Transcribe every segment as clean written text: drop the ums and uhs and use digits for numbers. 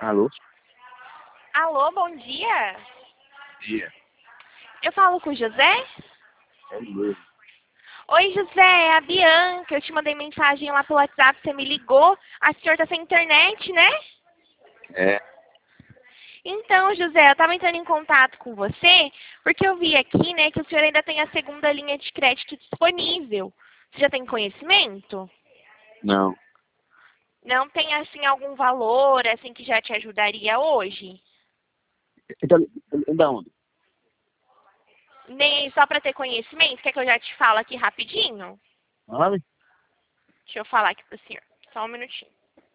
Alô? Alô, bom dia. Dia. Eu falo com o José? É mesmo. Oi, José, é a Bianca. Eu te mandei mensagem lá pelo WhatsApp, você me ligou. A senhora tá sem internet, né? É. Então, José, eu estava entrando em contato com você porque eu vi aqui, né, que o senhor ainda tem a segunda linha de crédito disponível. Você já tem conhecimento? Não. Não tem, assim, algum valor, assim, que já te ajudaria hoje? Então, da onde? Nem só para ter conhecimento? Quer que eu já te falo aqui rapidinho? Sabe? Deixa eu falar aqui pro senhor. Só um minutinho.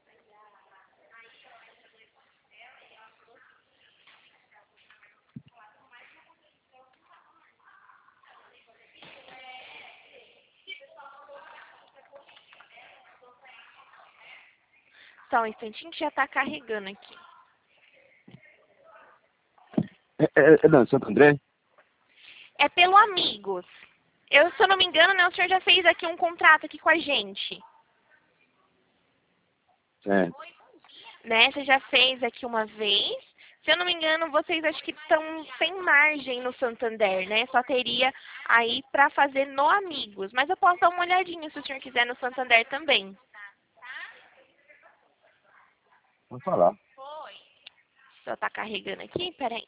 Só um instantinho que já está carregando aqui. Não, Santo André? É pelo Amigos. Eu, se eu não me engano, né, o senhor já fez aqui um contrato aqui com a gente. É. Né? Você já fez aqui uma vez. Se eu não me engano, vocês acho que estão sem margem no Santander, né? Só teria aí para fazer no Amigos. Mas eu posso dar uma olhadinha se o senhor quiser no Santander também. Vou falar. Só tá carregando aqui? Peraí.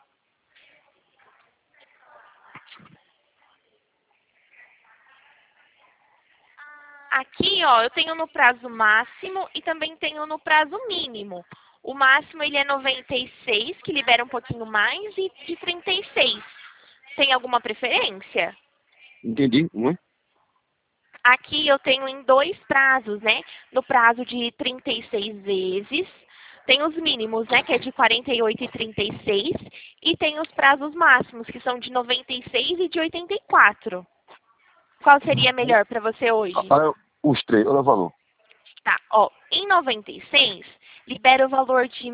Aqui, ó, eu tenho no prazo máximo e também tenho no prazo mínimo. O máximo ele é 96, que libera um pouquinho mais, e de 36. Tem alguma preferência? Entendi. Aqui eu tenho em dois prazos, né? No prazo de 36 vezes. Tem os mínimos, né? Que é de 48 e 36. E tem os prazos máximos, que são de 96 e de 84. Qual seria melhor para você hoje? Olha os três, olha o valor. Tá, ó, em 96, libera o valor de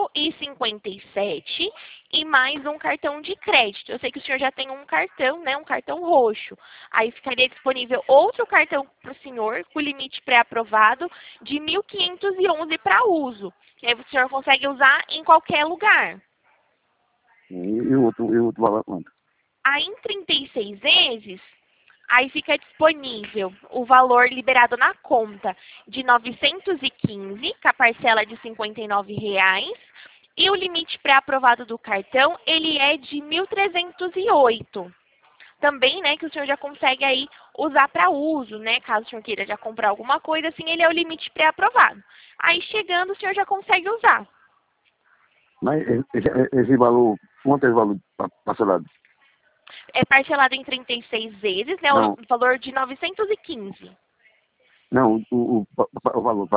1.057 e mais um cartão de crédito. Eu sei que o senhor já tem um cartão, né, um cartão roxo. Aí ficaria disponível outro cartão para o senhor, com limite pré-aprovado, de 1.511 para uso. E aí o senhor consegue usar em qualquer lugar. E o outro valor quanto? Aí em 36 vezes, aí fica disponível o valor liberado na conta de 915, com a parcela de R$ 59,00. E o limite pré-aprovado do cartão, ele é de 1.308. Também, né, que o senhor já consegue aí usar para uso, né? Caso o senhor queira já comprar alguma coisa, assim, ele é o limite pré-aprovado. Aí chegando, o senhor já consegue usar. Mas esse valor, quanto é esse valor parcelado? É parcelado em 36 vezes, né? O Não, valor de 915. não, o valor.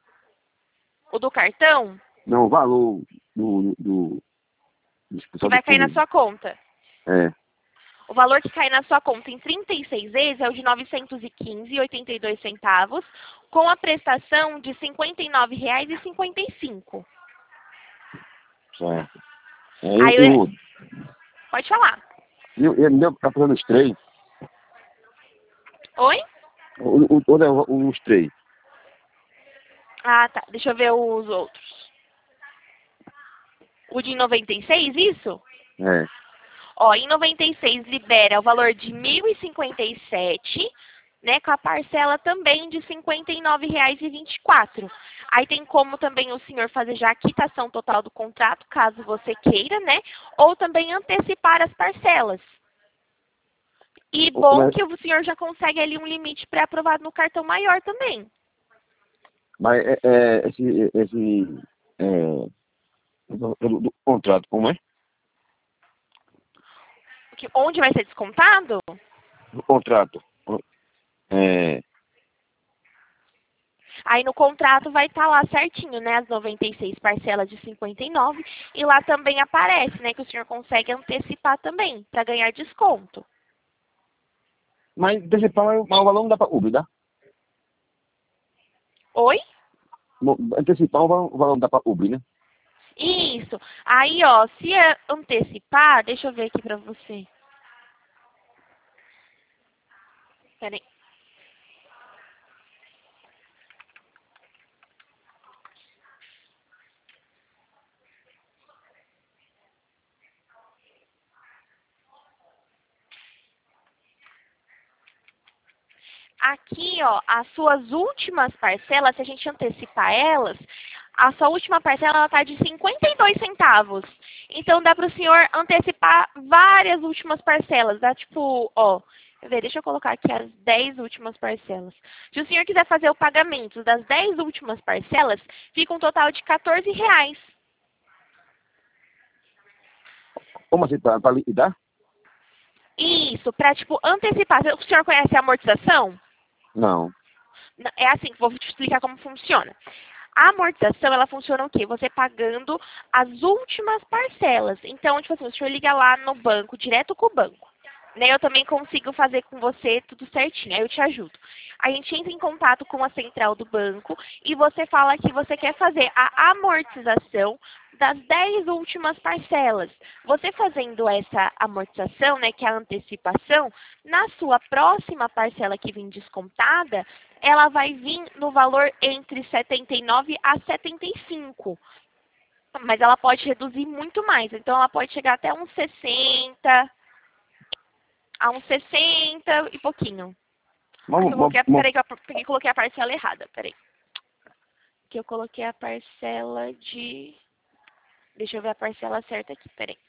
O do cartão, Não, o valor do que pessoal vai cair na disponível. sua conta. É. O valor que cai na sua conta em 36 vezes é o de R$ 915,82, com a prestação de R$ 59,55. Certo. Aí, E o outro? pode falar. Ele deu pra fazer os três. Oi? Os três. Ah, tá. Deixa eu ver os outros. O de 96, isso? É. Ó, em 96 libera o valor de 1.057, né, com a parcela também de R$ 59,24. Aí tem como também o senhor fazer já a quitação total do contrato, caso você queira, né, ou também antecipar as parcelas. E bom que o senhor já consegue ali um limite pré-aprovado no cartão maior também. Mas esse do contrato, como é? Onde vai ser descontado? Do contrato. É, Aí no contrato vai estar lá certinho, né, as 96 parcelas de 59, e lá também aparece, né, que o senhor consegue antecipar também, para ganhar desconto. mas antecipar, mas o valor não dá para Uber, dá? Oi? Antecipar o valor não dá para Uber, né? Isso. Aí, ó, se antecipar, deixa eu ver aqui para você. Peraí. aqui, ó, as suas últimas parcelas, se a gente antecipar elas, a sua última parcela ela tá de 52 centavos. Então dá para o senhor antecipar várias últimas parcelas. Dá tipo, ó, quer ver, deixa eu colocar aqui as 10 últimas parcelas. Se o senhor quiser fazer o pagamento das 10 últimas parcelas, fica um total de R$ 14. Como assim, para liquidar? Isso, para tipo antecipar. O senhor conhece a amortização? Não. É assim, vou te explicar como funciona. A amortização, ela funciona o quê? Você pagando as últimas parcelas. Então, tipo assim, o senhor liga lá no banco, direto com o banco. Né? Eu também consigo fazer com você tudo certinho, aí eu te ajudo. A gente entra em contato com a central do banco e você fala que você quer fazer a amortização das 10 últimas parcelas. Você fazendo essa amortização, né, que é a antecipação, na sua próxima parcela que vem descontada, ela vai vir no valor entre 79 a 75. Mas ela pode reduzir muito mais. Então, ela pode chegar até uns 60, a uns 60 e pouquinho. Aqui eu coloquei, peraí que eu peguei e coloquei a parcela errada, peraí. Aqui eu coloquei a parcela de... Deixa eu ver a parcela certa aqui, peraí.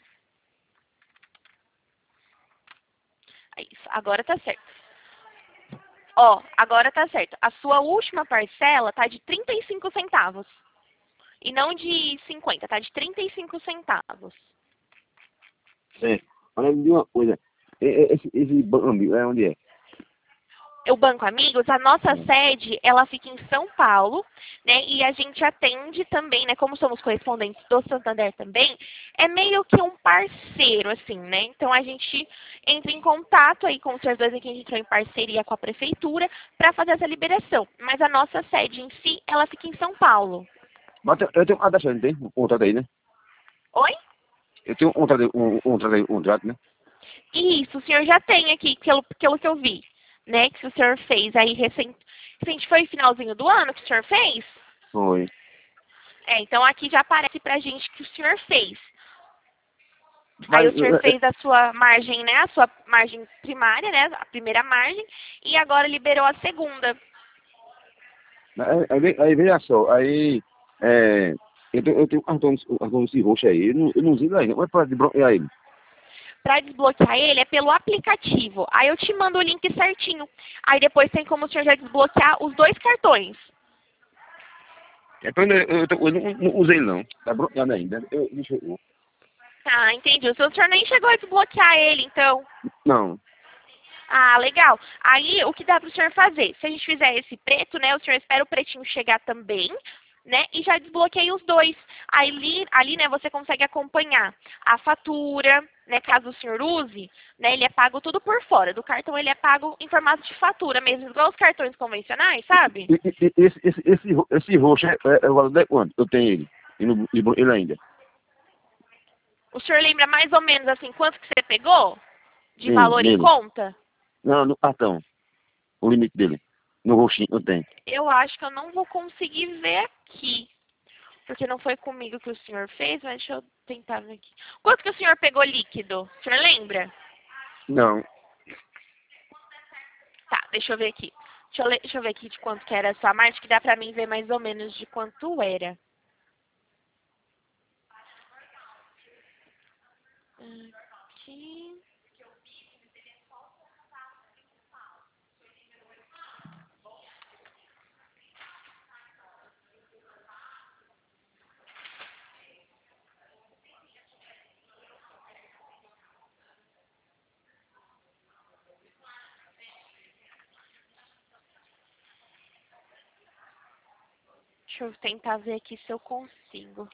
É isso, agora tá certo. Ó, agora tá certo. A sua última parcela tá de 35 centavos. E não de 50, tá de 35 centavos. Certo. Olha, me diga uma coisa. Esse banco é onde é? O Banco Amigos, a nossa sede, ela fica em São Paulo, né? E a gente atende também, né? Como somos correspondentes do Santander também, é meio que um parceiro, assim, né? Então a gente entra em contato aí com os servidores aqui, a gente entrou em parceria com a prefeitura para fazer essa liberação. Mas a nossa sede em si, ela fica em São Paulo. Mas eu tenho uma taxa, não tem? Um contrato aí, né? Oi? Eu tenho um contrato, né? Isso, o senhor já tem aqui, pelo que eu vi, né? Que o senhor fez aí recente, foi finalzinho do ano que o senhor fez? Foi. É, então aqui já aparece pra gente que o senhor fez. Aí Mas o senhor fez a sua margem, né? A sua margem primária, né? A primeira margem. E agora liberou a segunda. aí veja só, aí eu tenho um cartão desse roxo aí, eu não uso ainda, mas para desbloquear ele. Para desbloquear ele é pelo aplicativo. Aí eu te mando o link certinho. Aí depois tem como o senhor já desbloquear os dois cartões. Então eu não usei ele não, tá bloqueado ainda. Deixa eu. Ah, entendi. O senhor nem chegou a desbloquear ele, então. Não. Ah, legal. Aí, o que dá para o senhor fazer? Se a gente fizer esse preto, né, o senhor espera o pretinho chegar também, né, e já desbloqueia os dois. Aí, ali, né, você consegue acompanhar a fatura, né, caso o senhor use, né, ele é pago tudo por fora. Do cartão ele é pago em formato de fatura mesmo, igual os cartões convencionais, sabe? Esse roxo é o valor de quanto? Eu tenho ele. Ele ainda. O senhor lembra mais ou menos, assim, quanto que você pegou de Sim, valor em nele. conta? Não, no cartão. O limite dele. No roxinho eu tenho. Eu acho que eu não vou conseguir ver aqui. Porque não foi comigo que o senhor fez, mas deixa eu tentar ver aqui. Quanto que o senhor pegou líquido? O senhor lembra? Não. Tá, deixa eu ver aqui. Deixa eu ver aqui de quanto que era a sua margem, que dá pra mim ver mais ou menos de quanto era. Aqui. Deixa eu tentar ver aqui se eu consigo.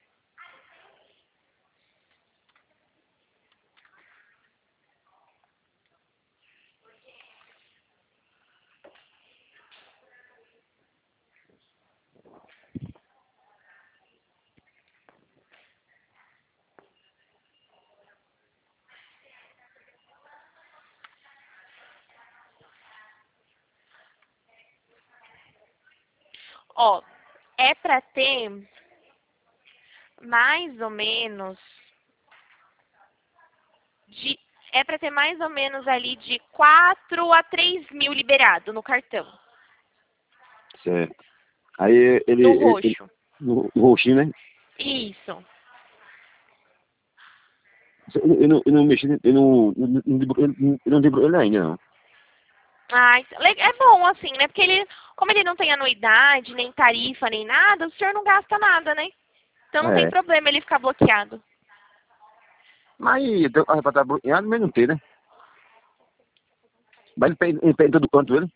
Ó, é pra ter mais ou menos de é para ter mais ou menos ali de 4 a 3 mil liberado no cartão, Certo. Aí no ele roxo. no roxinho, né? Isso. Eu não mexi, eu não liberou ele ainda, não. Ah, é bom assim, né? Porque ele, como ele não tem anuidade, nem tarifa, nem nada, o senhor não gasta nada, né? Então não tem É. problema ele ficar bloqueado. Mas a pra estar bloqueado, mas não tem, né? Mas ele pega em todo canto, ele.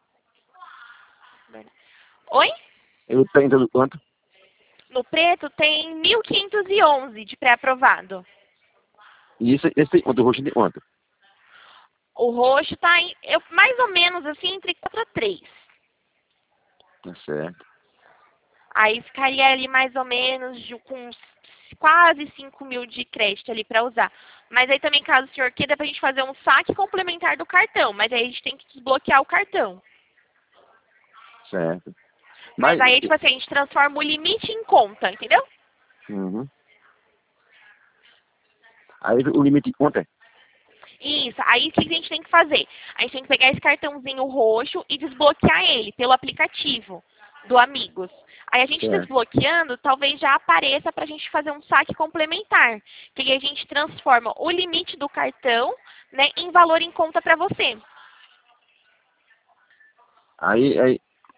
Oi? Ele pega em todo canto. No preto tem 1.511 de pré-aprovado. E esse tem quanto? O roxo tem quanto? O roxo tá em, mais ou menos assim, entre 4 a 3. Tá certo. Aí ficaria ali mais ou menos com quase 5 mil de crédito ali para usar. Mas aí também, caso o senhor queira, pra gente fazer um saque complementar do cartão. Mas aí a gente tem que desbloquear o cartão. Certo. Mas Mas. aí, tipo assim, a gente transforma o limite em conta, entendeu? Uhum. Aí o limite de conta é. Isso. Aí o que a gente tem que fazer? A gente tem que pegar esse cartãozinho roxo e desbloquear ele pelo aplicativo do Amigos. Aí a gente Certo. desbloqueando, talvez já apareça para a gente fazer um saque complementar. Que aí a gente transforma o limite do cartão, né, em valor em conta para você. Aí.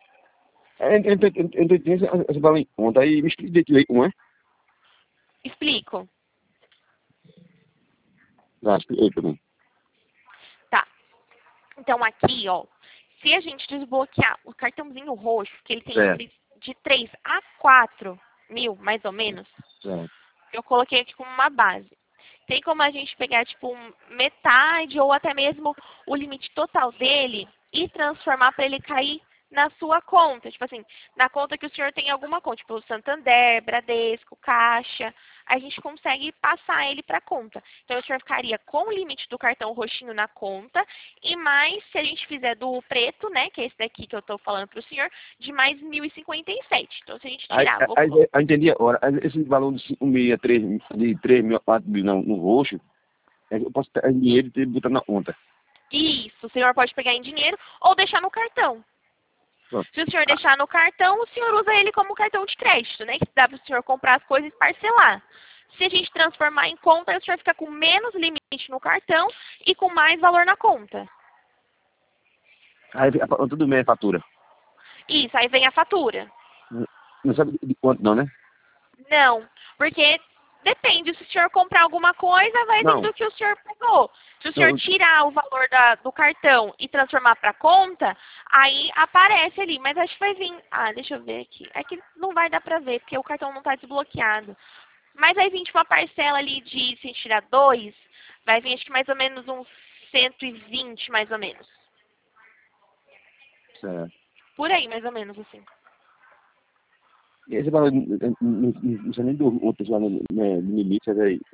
Eu tenho essa bala em conta. Aí me explica direito aí como é. Explico. Ah, explica aí pra mim. Tá. Então aqui, ó, se a gente desbloquear o cartãozinho roxo, que ele tem Certo. entre de 3 a 4 mil, mais ou menos, Certo. eu coloquei aqui como uma base. Tem como a gente pegar, tipo, metade ou até mesmo o limite total dele e transformar para ele cair na sua conta. Tipo assim, na conta que o senhor tem alguma conta, tipo Santander, Bradesco, Caixa, a gente consegue passar ele para a conta. Então, o senhor ficaria com o limite do cartão roxinho na conta e mais, se a gente fizer do preto, né, que é esse daqui que eu estou falando para o senhor, de mais 1.057. Então, se a gente Aí, tirar, vou aí, colocar. eu entendi agora. Aí, esse valor de 5 mil a 3, de 3 mil a 4 mil no roxo, eu posso pegar dinheiro e botar na conta. Isso, o senhor pode pegar em dinheiro ou deixar no cartão. Pronto. Se o senhor deixar no cartão, o senhor usa ele como cartão de crédito, né? Que dá para o senhor comprar as coisas e parcelar. Se a gente transformar em conta, aí o senhor fica com menos limite no cartão e com mais valor na conta. Aí tudo bem a fatura. Isso, aí vem a fatura. Não sabe de quanto não, né? Não, porque depende. Se o senhor comprar alguma coisa, vai vir Não. do que o senhor pegou. Se o senhor Não, tirar o valor do cartão e transformar para conta, aí aparece ali. Mas acho que vai vir. Ah, deixa eu ver aqui. É que não vai dar para ver, porque o cartão não está desbloqueado. Mas vai vir tipo, uma parcela ali de, se tirar dois, vai vir acho que mais ou menos uns 120, mais ou menos. certo. Por aí, mais ou menos, assim. E esse valor, não sei nem do outro valor, né, do limite,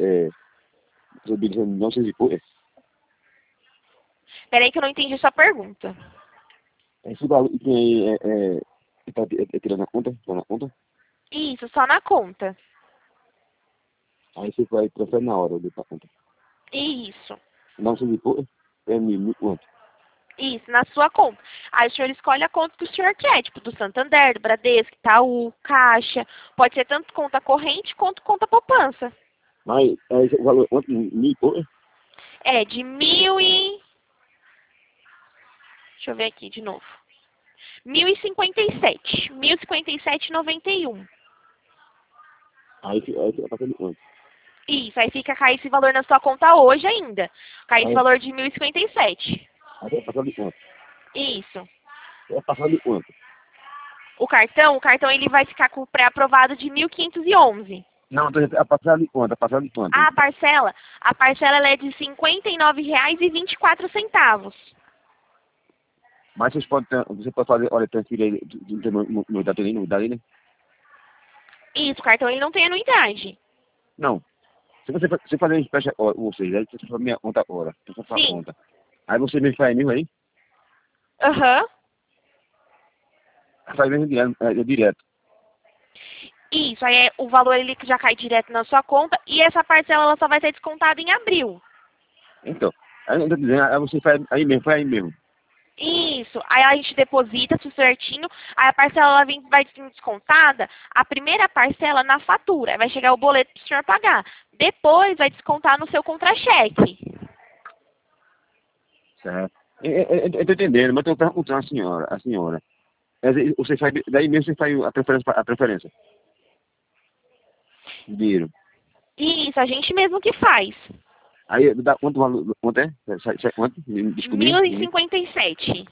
não sei se foi. Peraí que eu não entendi sua pergunta. Esse valor que tem aí é tirando na conta, tá na conta. Isso, só na conta. Aí você vai transferir na hora, eu pra conta. Isso. Não sei se foi, é mil quanto. Isso, na sua conta. Aí o senhor escolhe a conta que o senhor quer, tipo do Santander, do Bradesco, Itaú, Caixa. Pode ser tanto conta corrente quanto conta poupança. Mas aí o valor, quanto? Mil foi? É, de mil e... Deixa eu ver aqui de novo. 1.057. 1.057,91. Aí fica passando quanto? Isso, aí fica cair esse valor na sua conta hoje ainda. Cair esse Aí, valor de 1.057. aí fica passando quanto? Isso. Fica passando quanto? O cartão ele vai ficar com o pré-aprovado de 1.511. Não, a passada de quanto? A passada de quanto? A parcela ela é de R$ 59,24. Mas você pode fazer, olha, transferir no dá né? Isso, o cartão ele não tem anuidade. Não. Se você fazer um espécie, ou seja, aí você faz minha conta agora, você faz sua Sim. conta. Aí você me faz mesmo aí, Aham. faz mesmo direto. Isso, aí o valor ele já cai direto na sua conta e essa parcela ela só vai ser descontada em abril. Então, aí eu tô dizendo, aí você faz aí mesmo, faz aí mesmo. Isso. Aí a gente deposita tudo certinho, aí a parcela ela vai vir descontada, a primeira parcela na fatura, aí vai chegar o boleto para o senhor pagar. Depois vai descontar no seu contra-cheque. Certo. Eu tô entendendo, mas eu tô perguntando a senhora. Você faz, daí mesmo você faz a transferência. Dinheiro. Isso, a gente mesmo que faz. Aí dá quanto valor? Quanto é? Quanto? Descobri? 1.057.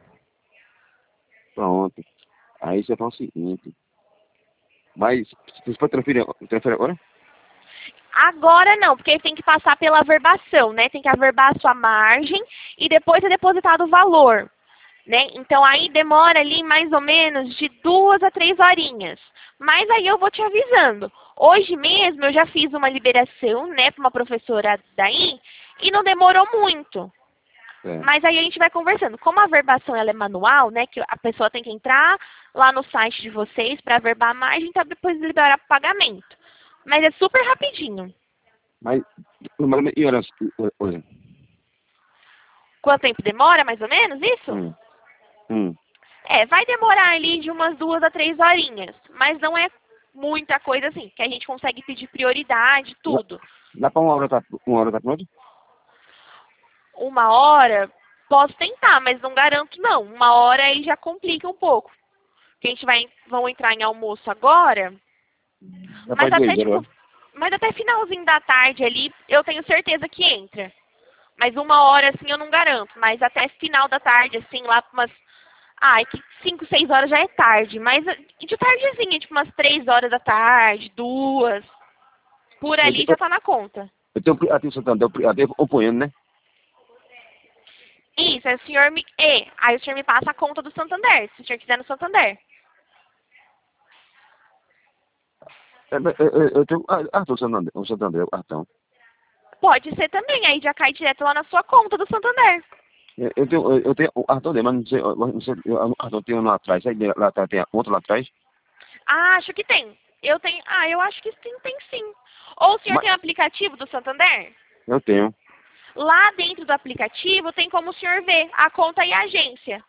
Pronto. Aí você faz o seguinte. Mas você pode transferir agora? Agora não, porque tem que passar pela averbação, né? Tem que averbar a sua margem e depois é depositado o valor, né? Então aí demora ali mais ou menos de 2 a 3 horinhas. Mas aí eu vou te avisando. Hoje mesmo eu já fiz uma liberação, né, para uma professora daí e não demorou muito. É. Mas aí a gente vai conversando. Como a averbação ela é manual, né, que a pessoa tem que entrar lá no site de vocês para averbar a margem e depois liberar o pagamento. Mas é super rapidinho. Mas, e olha. Quanto tempo demora, mais ou menos, isso? Hum, hum. É, vai demorar ali de umas 2 a 3 horinhas. Mas não é muita coisa assim, que a gente consegue pedir prioridade, tudo. Dá pra uma hora tá pronto? 1 hora, posso tentar, mas não garanto não. 1 hora aí já complica um pouco. Porque a gente vão entrar em almoço agora, Dá pra mas até 2 horas, tipo, mas até finalzinho da tarde ali, eu tenho certeza que entra. Mas 1 hora, assim, eu não garanto. Mas até final da tarde, assim, lá pra umas... Ai, que 5, 6 horas já é tarde. Mas de tardezinha, tipo umas 3 horas da tarde, 2. Por ali já tá na conta. eu tenho até o Santander, até acompanhando, né? Isso, aí o senhor me... aí o senhor me passa a conta do Santander, se o senhor quiser no Santander. Eu tenho. O Santander, o cartão. Pode ser também, aí já cai direto lá na sua conta do Santander. Eu tenho o cartão dele, mas não sei, o cartão tem um lá atrás, aí lá atrás tem outro lá atrás. Ah, acho que tem. Eu tenho... Ah, eu acho que tem sim. Ou o senhor Mas tem o aplicativo do Santander? eu tenho. Lá dentro do aplicativo tem como o senhor ver a conta e a agência.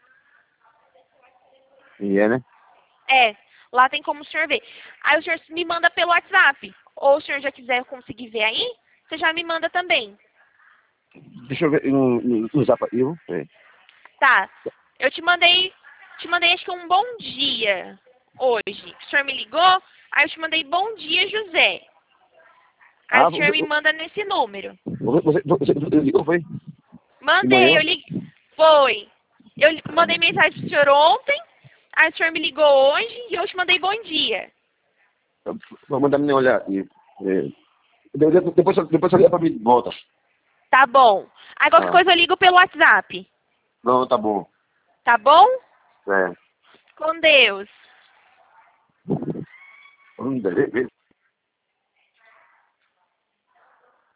E é, né? É, lá tem como o senhor ver. Aí o senhor me manda pelo WhatsApp. Ou o senhor já quiser conseguir ver aí, você já me manda também. Deixa eu ver no zap aí, viu? É. Tá. Eu te mandei acho que um bom dia hoje. O senhor me ligou, aí eu te mandei bom dia, José. Aí Ah, o senhor me manda nesse número. você ligou, foi? De Mandei, manhã? eu liguei. Foi. Eu mandei mensagem pro senhor ontem, aí o senhor me ligou hoje e eu te mandei bom dia. Vou mandar me olhar aqui. É. Depois você liga pra mim de volta. Tá bom. Aí qualquer Ah, coisa eu ligo pelo WhatsApp. não, tá bom. Tá bom? É. Com Deus. Vamos ver.